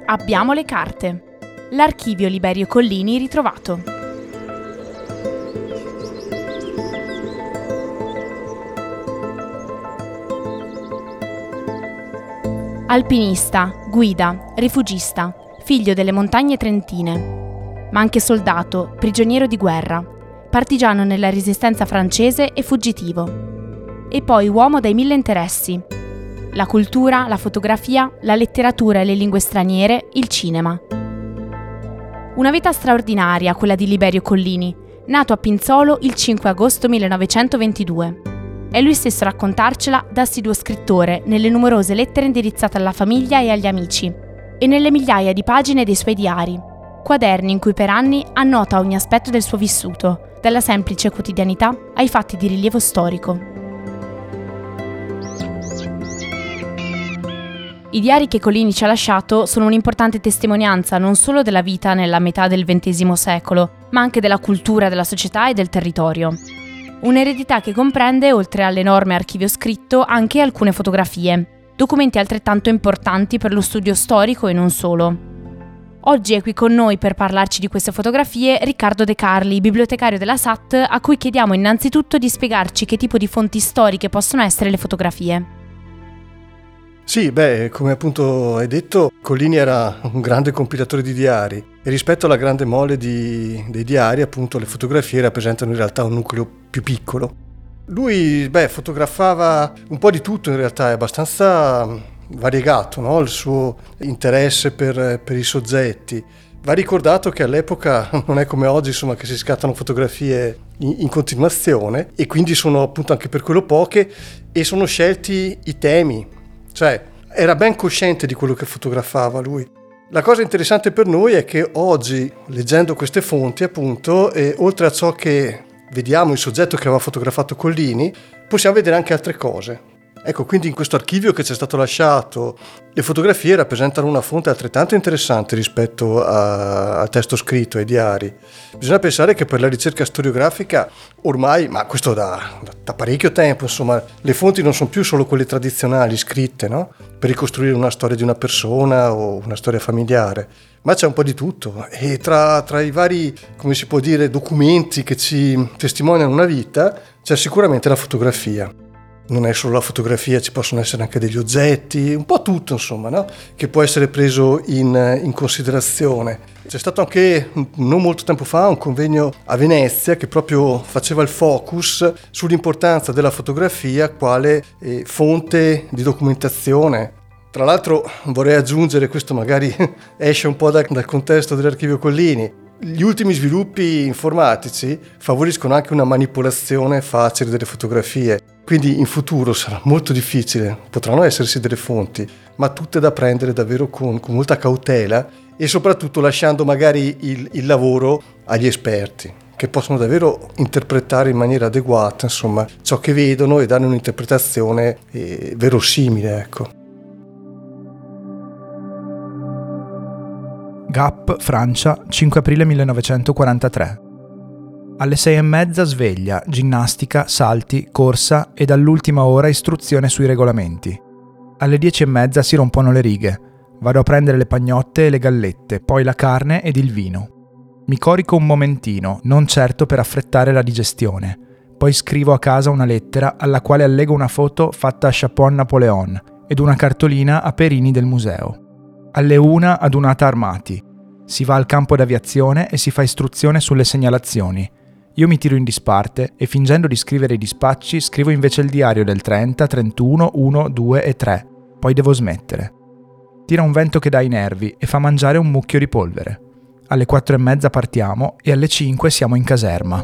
Abbiamo le carte. L'archivio Liberio Collini ritrovato. Alpinista, guida, rifugista, figlio delle montagne trentine, ma anche soldato, prigioniero di guerra, partigiano nella resistenza francese e fuggitivo. E poi uomo dai 1000 interessi: la cultura, la fotografia, la letteratura e le lingue straniere, il cinema. Una vita straordinaria quella di Liberio Collini, nato a Pinzolo il 5 agosto 1922. È lui stesso a raccontarcela da assiduo scrittore nelle numerose lettere indirizzate alla famiglia e agli amici e nelle migliaia di pagine dei suoi diari, quaderni in cui per anni annota ogni aspetto del suo vissuto, dalla semplice quotidianità ai fatti di rilievo storico. I diari che Collini ci ha lasciato sono un'importante testimonianza non solo della vita nella metà del XX secolo, ma anche della cultura, della società e del territorio. Un'eredità che comprende, oltre all'enorme archivio scritto, anche alcune fotografie, documenti altrettanto importanti per lo studio storico e non solo. Oggi è qui con noi per parlarci di queste fotografie Riccardo De Carli, bibliotecario della SAT, a cui chiediamo innanzitutto di spiegarci che tipo di fonti storiche possono essere le fotografie. Sì, come appunto hai detto, Collini era un grande compilatore di diari e rispetto alla grande mole dei diari, appunto, le fotografie rappresentano in realtà un nucleo più piccolo. Lui, fotografava un po' di tutto in realtà, è abbastanza variegato, no? Il suo interesse per i soggetti. Va ricordato che all'epoca non è come oggi, insomma, che si scattano fotografie in continuazione e quindi sono appunto anche per quello poche e sono scelti i temi. Cioè, era ben cosciente di quello che fotografava lui. La cosa interessante per noi è che oggi, leggendo queste fonti, appunto, oltre a ciò che vediamo, il soggetto che aveva fotografato Collini, possiamo vedere anche altre cose. Ecco, quindi in questo archivio che ci è stato lasciato, le fotografie rappresentano una fonte altrettanto interessante rispetto al testo scritto, ai diari. Bisogna pensare che per la ricerca storiografica ormai, ma questo da parecchio tempo, insomma, le fonti non sono più solo quelle tradizionali, scritte, no? Per ricostruire una storia di una persona o una storia familiare, ma c'è un po' di tutto. E tra i vari, come si può dire, documenti che ci testimoniano una vita, c'è sicuramente la fotografia. Non è solo la fotografia, ci possono essere anche degli oggetti, un po' tutto, insomma, no? Che può essere preso in considerazione. C'è stato anche, non molto tempo fa, un convegno a Venezia che proprio faceva il focus sull'importanza della fotografia quale fonte di documentazione. Tra l'altro vorrei aggiungere, questo magari esce un po' dal contesto dell'archivio Collini, gli ultimi sviluppi informatici favoriscono anche una manipolazione facile delle fotografie. Quindi in futuro sarà molto difficile, potranno esserci delle fonti, ma tutte da prendere davvero con molta cautela e soprattutto lasciando magari il lavoro agli esperti, che possono davvero interpretare in maniera adeguata, insomma, ciò che vedono e dare un'interpretazione verosimile, ecco. Gap, Francia, 5 aprile 1943. Alle 6:30 sveglia, ginnastica, salti, corsa e dall'ultima ora istruzione sui regolamenti. Alle 10:30 si rompono le righe. Vado a prendere le pagnotte e le gallette, poi la carne ed il vino. Mi corico un momentino, non certo per affrettare la digestione. Poi scrivo a casa una lettera alla quale allego una foto fatta a Chapeau Napoleon ed una cartolina a Perini del museo. Alle 1 adunata armati. Si va al campo d'aviazione e si fa istruzione sulle segnalazioni. Io mi tiro in disparte e fingendo di scrivere i dispacci scrivo invece il diario del 30, 31, 1, 2 e 3. Poi devo smettere. Tira un vento che dà ai nervi e fa mangiare un mucchio di polvere. Alle 4:30 partiamo e alle 5 siamo in caserma.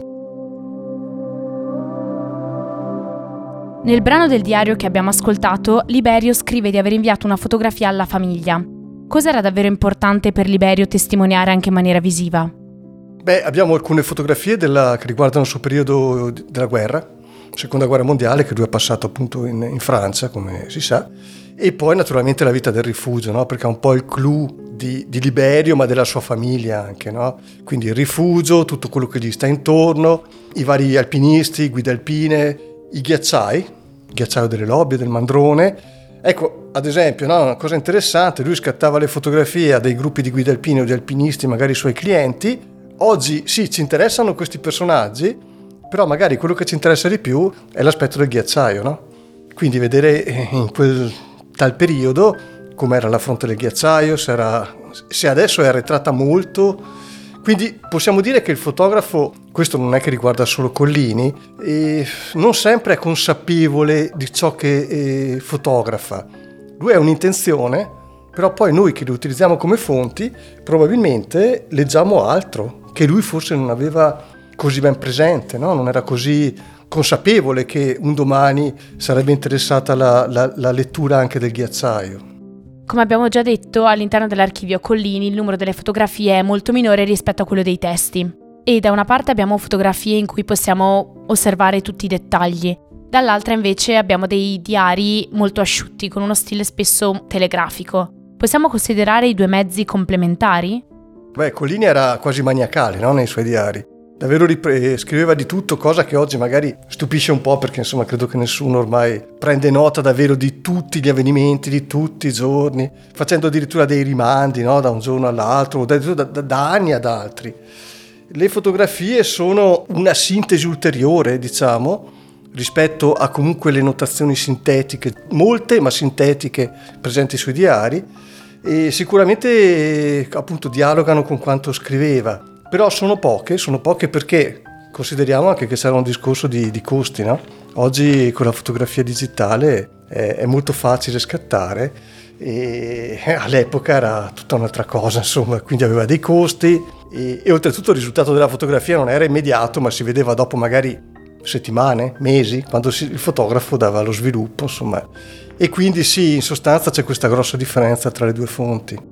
Nel brano del diario che abbiamo ascoltato, Liberio scrive di aver inviato una fotografia alla famiglia. Cos'era davvero importante per Liberio testimoniare anche in maniera visiva? Abbiamo alcune fotografie che riguardano il suo periodo della guerra, seconda guerra mondiale, che lui ha passato appunto in Francia, come si sa, e poi naturalmente la vita del rifugio, no? Perché è un po' il clou di Liberio, ma della sua famiglia anche, no? Quindi il rifugio, tutto quello che gli sta intorno, i vari alpinisti, guide alpine, i ghiacciai, il ghiacciaio delle Lobbie, del Mandrone, Ecco, ad esempio, no, una cosa interessante, lui scattava le fotografie a dei gruppi di guide alpine o di alpinisti, magari i suoi clienti. Oggi sì, ci interessano questi personaggi, però magari quello che ci interessa di più è l'aspetto del ghiacciaio, no? Quindi vedere in quel tal periodo com'era la fronte del ghiacciaio, se adesso è arretrata molto. Quindi possiamo dire che il fotografo, questo non è che riguarda solo Collini, non sempre è consapevole di ciò che fotografa. Lui ha un'intenzione, però poi noi che li utilizziamo come fonti probabilmente leggiamo altro, che lui forse non aveva così ben presente, no? Non era così consapevole che un domani sarebbe interessata la lettura anche del ghiacciaio. Come abbiamo già detto, all'interno dell'archivio Collini il numero delle fotografie è molto minore rispetto a quello dei testi. E da una parte abbiamo fotografie in cui possiamo osservare tutti i dettagli, dall'altra invece abbiamo dei diari molto asciutti, con uno stile spesso telegrafico. Possiamo considerare i due mezzi complementari? Collini era quasi maniacale, no? Nei suoi diari. Davvero scriveva di tutto, cosa che oggi magari stupisce un po', perché insomma credo che nessuno ormai prende nota davvero di tutti gli avvenimenti, di tutti i giorni, facendo addirittura dei rimandi, no? Da un giorno all'altro, o da anni ad altri. Le fotografie sono una sintesi ulteriore, diciamo, rispetto a comunque le notazioni sintetiche, molte ma sintetiche, presenti sui diari, e sicuramente appunto dialogano con quanto scriveva. Però sono poche perché consideriamo anche che c'era un discorso di costi, no? Oggi con la fotografia digitale è molto facile scattare e all'epoca era tutta un'altra cosa, insomma, quindi aveva dei costi e oltretutto il risultato della fotografia non era immediato, ma si vedeva dopo magari settimane, mesi, quando il fotografo dava lo sviluppo, insomma. E quindi sì, in sostanza c'è questa grossa differenza tra le due fonti.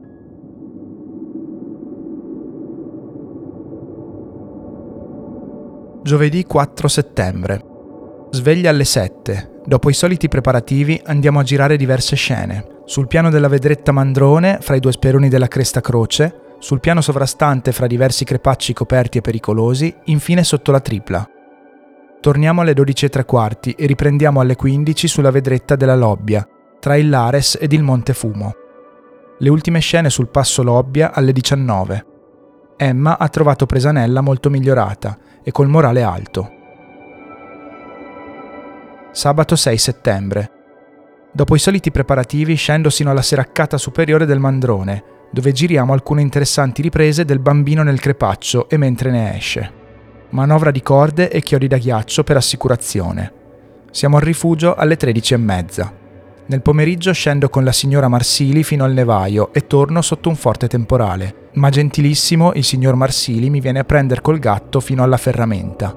Giovedì 4 settembre. Sveglia alle 7. Dopo i soliti preparativi andiamo a girare diverse scene. Sul piano della vedretta Mandrone, fra i due speroni della Cresta Croce, sul piano sovrastante fra diversi crepacci coperti e pericolosi, infine sotto la tripla. Torniamo alle 12:15 e riprendiamo alle 15 sulla vedretta della Lobbia, tra il Lares ed il Monte Fumo. Le ultime scene sul passo Lobbia alle 19. Emma ha trovato Presanella molto migliorata e col morale alto. Sabato 6 settembre. Dopo i soliti preparativi scendo sino alla seraccata superiore del Mandrone, dove giriamo alcune interessanti riprese del bambino nel crepaccio e mentre ne esce. Manovra di corde e chiodi da ghiaccio per assicurazione. Siamo al rifugio alle 13:30. Nel pomeriggio scendo con la signora Marsili fino al nevaio e torno sotto un forte temporale, ma gentilissimo il signor Marsili mi viene a prendere col gatto fino alla ferramenta.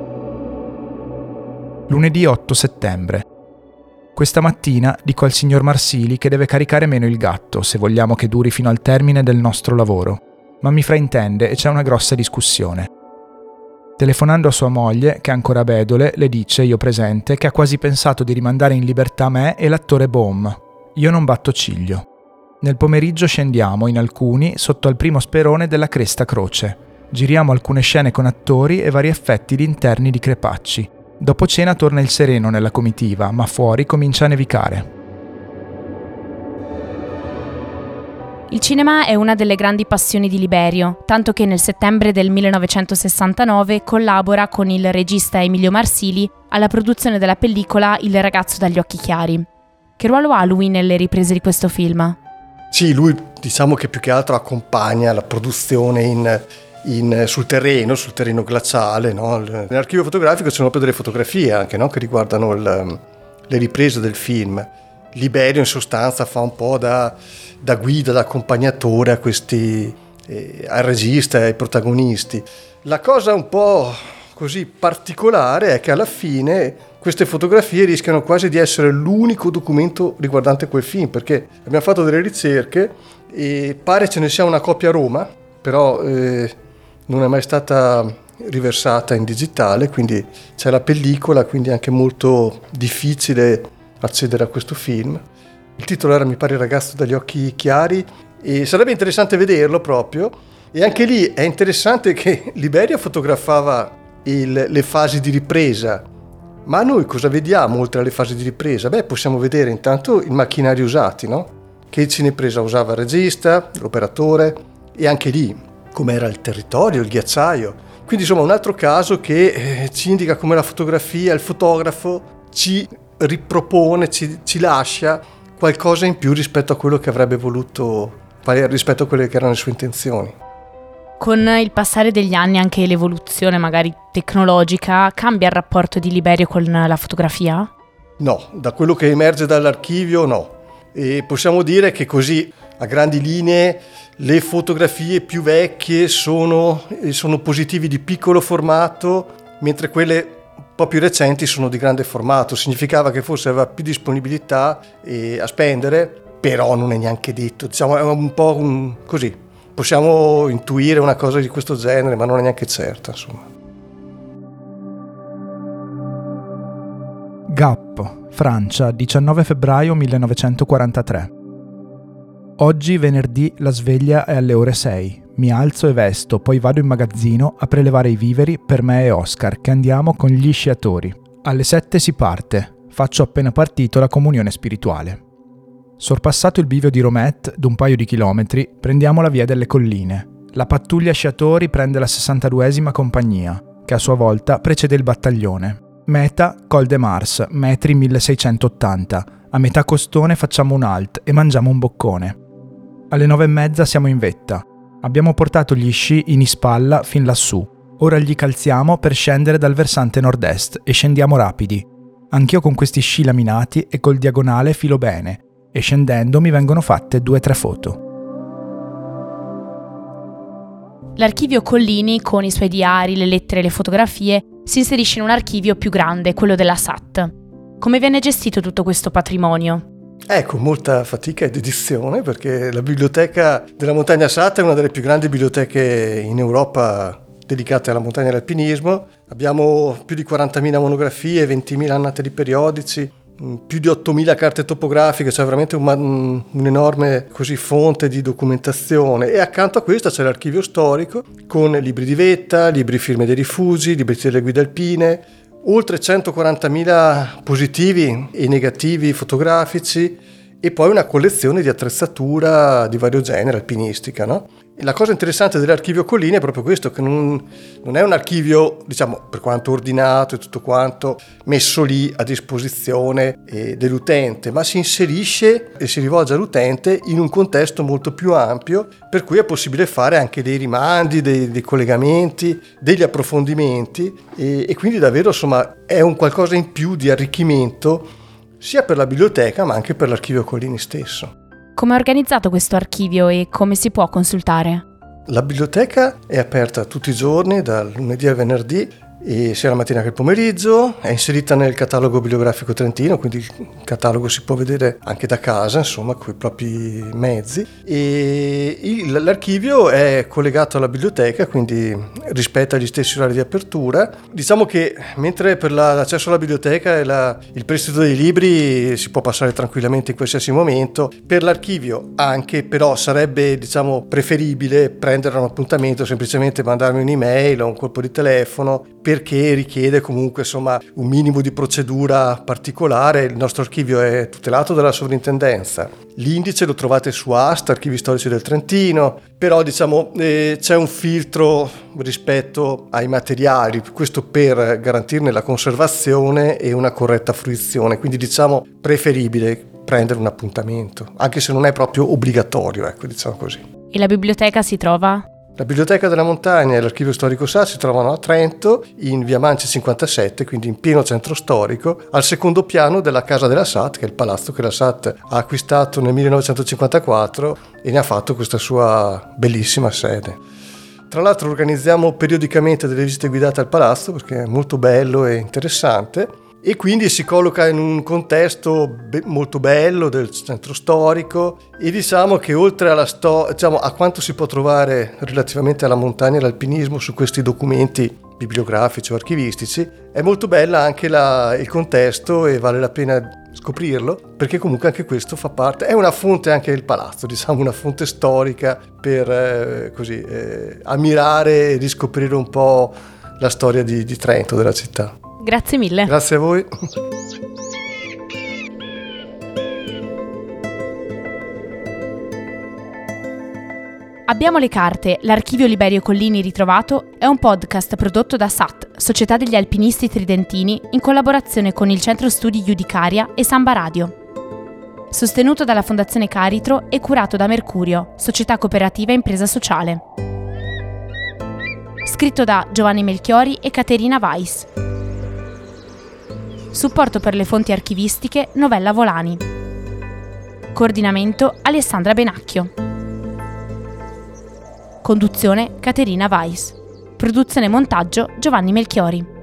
Lunedì 8 settembre. Questa mattina dico al signor Marsili che deve caricare meno il gatto se vogliamo che duri fino al termine del nostro lavoro, ma mi fraintende e c'è una grossa discussione. Telefonando a sua moglie, che è ancora bedole, le dice, io presente, che ha quasi pensato di rimandare in libertà me e l'attore Bohm. Io non batto ciglio. Nel pomeriggio scendiamo, in alcuni, sotto al primo sperone della Cresta Croce. Giriamo alcune scene con attori e vari effetti di interni di crepacci. Dopo cena torna il sereno nella comitiva, ma fuori comincia a nevicare. Il cinema è una delle grandi passioni di Liberio, tanto che nel settembre del 1969 collabora con il regista Emilio Marsili alla produzione della pellicola Il ragazzo dagli occhi chiari. Che ruolo ha lui nelle riprese di questo film? Sì, lui diciamo che più che altro accompagna la produzione sul terreno glaciale, no? Nell'archivio fotografico ci sono proprio delle fotografie anche, no? Che riguardano le riprese del film. Liberio in sostanza fa un po' da guida, da accompagnatore a questi al regista e ai protagonisti. La cosa un po' così particolare è che alla fine queste fotografie rischiano quasi di essere l'unico documento riguardante quel film, perché abbiamo fatto delle ricerche e pare ce ne sia una copia a Roma, però non è mai stata riversata in digitale, quindi c'è la pellicola, quindi è anche molto difficile accedere a questo film. Il titolo era, mi pare, Il ragazzo dagli occhi chiari, e sarebbe interessante vederlo proprio. E anche lì è interessante che Liberio fotografava le fasi di ripresa Ma noi cosa vediamo oltre alle fasi di ripresa? Possiamo vedere intanto i macchinari usati, no? Che il cinepresa usava il regista, l'operatore e anche lì com'era il territorio, il ghiacciaio. Quindi insomma un altro caso che ci indica come la fotografia, il fotografo ci ripropone, ci lascia qualcosa in più rispetto a quello che avrebbe voluto, rispetto a quelle che erano le sue intenzioni. Con il passare degli anni, anche l'evoluzione magari tecnologica, cambia il rapporto di Liberio con la fotografia? No, da quello che emerge dall'archivio no. E possiamo dire che così, a grandi linee, le fotografie più vecchie sono positivi di piccolo formato, mentre quelle un po' più recenti sono di grande formato. Significava che forse aveva più disponibilità a spendere, però non è neanche detto. Diciamo, è un po' così. Possiamo intuire una cosa di questo genere, ma non è neanche certa, insomma. Gap, Francia, 19 febbraio 1943. Oggi, venerdì, la sveglia è alle ore 6. Mi alzo e vesto, poi vado in magazzino a prelevare i viveri per me e Oscar, che andiamo con gli sciatori. Alle 7 si parte. Faccio appena partito la comunione spirituale. Sorpassato il bivio di Romet d'un paio di chilometri, prendiamo la via delle colline. La pattuglia sciatori prende la 62esima compagnia, che a sua volta precede il battaglione. Meta, Col de Mars, metri 1680. A metà costone facciamo un halt e mangiamo un boccone. Alle 9:30 siamo in vetta. Abbiamo portato gli sci in ispalla fin lassù. Ora gli calziamo per scendere dal versante nord-est e scendiamo rapidi. Anch'io con questi sci laminati e col diagonale filo bene. E scendendo mi vengono fatte 2-3 foto. L'archivio Collini, con i suoi diari, le lettere e le fotografie, si inserisce in un archivio più grande, quello della SAT. Come viene gestito tutto questo patrimonio? Con molta fatica ed edizione, perché la biblioteca della montagna SAT è una delle più grandi biblioteche in Europa dedicate alla montagna e all'alpinismo. Abbiamo più di 40.000 monografie, 20.000 annate di periodici, più di 8.000 carte topografiche, cioè veramente un'enorme fonte di documentazione. E accanto a questa c'è l'archivio storico con libri di vetta, libri firme dei rifugi, libri delle guide alpine, oltre 140.000 positivi e negativi fotografici e poi una collezione di attrezzatura di vario genere alpinistica, no? E la cosa interessante dell'archivio Collini è proprio questo, che non è un archivio, diciamo, per quanto ordinato e tutto quanto, messo lì a disposizione dell'utente, ma si inserisce e si rivolge all'utente in un contesto molto più ampio, per cui è possibile fare anche dei rimandi, dei collegamenti, degli approfondimenti e quindi davvero, insomma, è un qualcosa in più di arricchimento sia per la biblioteca ma anche per l'archivio Collini stesso. Come è organizzato questo archivio e come si può consultare? La biblioteca è aperta tutti i giorni, dal lunedì al venerdì, e sia la mattina che il pomeriggio. È inserita nel catalogo bibliografico trentino, quindi il catalogo si può vedere anche da casa, insomma, con i propri mezzi. E l'archivio è collegato alla biblioteca, quindi rispetta gli stessi orari di apertura. Diciamo che mentre per l'accesso alla biblioteca e il prestito dei libri si può passare tranquillamente in qualsiasi momento, per l'archivio anche, però sarebbe, diciamo, preferibile prendere un appuntamento, semplicemente mandarmi un'email o un colpo di telefono, perché richiede comunque, insomma, un minimo di procedura particolare. Il nostro archivio è tutelato dalla sovrintendenza. L'indice lo trovate su AST, Archivi Storici del Trentino, però diciamo c'è un filtro rispetto ai materiali, questo per garantirne la conservazione e una corretta fruizione, quindi diciamo preferibile prendere un appuntamento, anche se non è proprio obbligatorio, ecco, diciamo così. E la biblioteca si trova? La Biblioteca della Montagna e l'Archivio Storico SAT si trovano a Trento, in via Manci 57, quindi in pieno centro storico, al secondo piano della Casa della SAT, che è il palazzo che la SAT ha acquistato nel 1954 e ne ha fatto questa sua bellissima sede. Tra l'altro organizziamo periodicamente delle visite guidate al palazzo, perché è molto bello e interessante, e quindi si colloca in un contesto molto bello del centro storico, e diciamo che oltre alla diciamo, a quanto si può trovare relativamente alla montagna e all'alpinismo su questi documenti bibliografici o archivistici, è molto bella anche il contesto e vale la pena scoprirlo, perché comunque anche questo fa parte, è una fonte anche del palazzo, diciamo una fonte storica per ammirare e riscoprire un po' la storia di Trento, della città. Grazie mille. Grazie a voi. Abbiamo le carte, l'archivio Liberio Collini ritrovato è un podcast prodotto da SAT, Società degli Alpinisti Tridentini, in collaborazione con il Centro Studi Judicaria e Samba Radio. Sostenuto dalla Fondazione Caritro e curato da Mercurio, Società Cooperativa Impresa Sociale. Scritto da Giovanni Melchiori e Caterina Weiss. Supporto per le fonti archivistiche Novella Volani. Coordinamento Alessandra Benacchio. Conduzione Caterina Weiss. Produzione e montaggio Giovanni Melchiori.